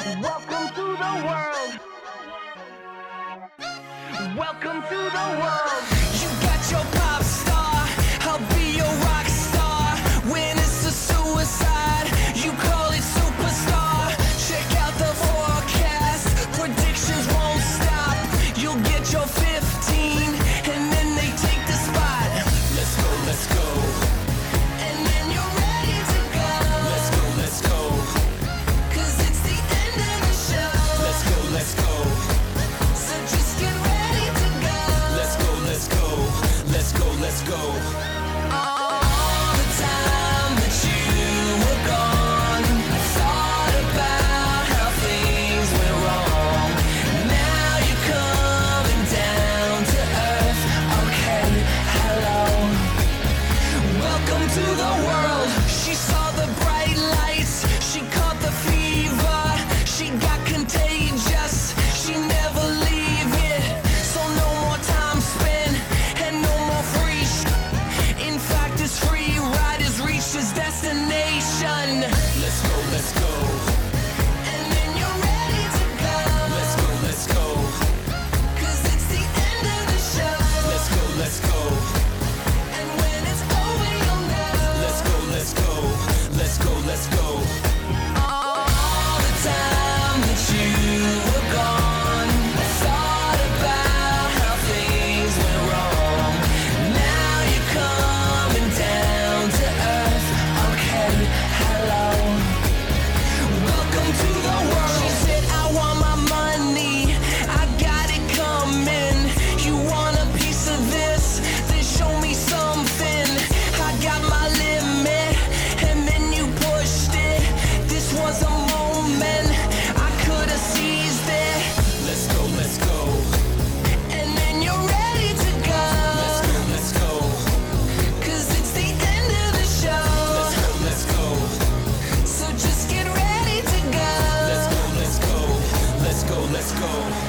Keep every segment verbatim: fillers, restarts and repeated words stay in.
Welcome to the world. Welcome to the world. You got your pop star, I'll be your rock star. When it's a suicide, you call it superstar. Check out the forecast, predictions won't stop. You'll get your fifteen, and then they take the spot. Let's go, let's go. And then you're ready to go. Let's go, let's go. Cause it's the end of the show. Let's go, let's go. So just get ready to go. Let's go, let's go. Let's go, let's go. All the time that you were gone, I thought about how things went wrong. Now you're coming down to earth. Okay, hello. Welcome to the world. She saw the bright lights. She caught the fever. She got contagious. She never leave it. So no more time spent and no more free sh- In fact, it's free ride has reached its destination. Let's go, let's go. And then you're ready to go. Let's go, let's go. Cause it's the end of the show. Let's go, let's go. And when it's over, you'll know. Let's go, let's go. Let's go, let's go. All the time that you were gone, I thought about how things went wrong. Now you're coming down to earth. Okay, hello. Welcome to the world. She said, I want my money. I got it coming. You want a piece of this? Then show me something. I got my limit, and then you pushed it. This was a moment I could have seized it. Let's go, let's go. And then you're ready to go. Let's go, let's go. Cause it's the end of the show. Let's go, let's go. So just get ready to go. Let's go, let's go. Let's go, let's go.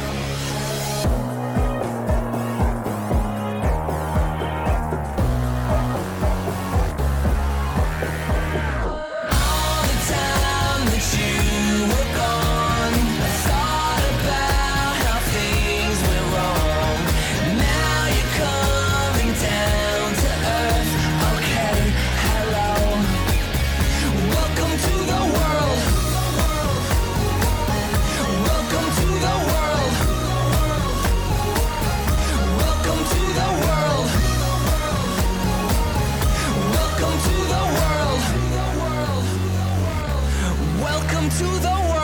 All the time that you were gone, I thought about how things went wrong. Now you're coming down to earth. Okay, hello. Welcome to the world. Welcome to the world. Welcome to the world. Welcome to the world. Welcome to the world.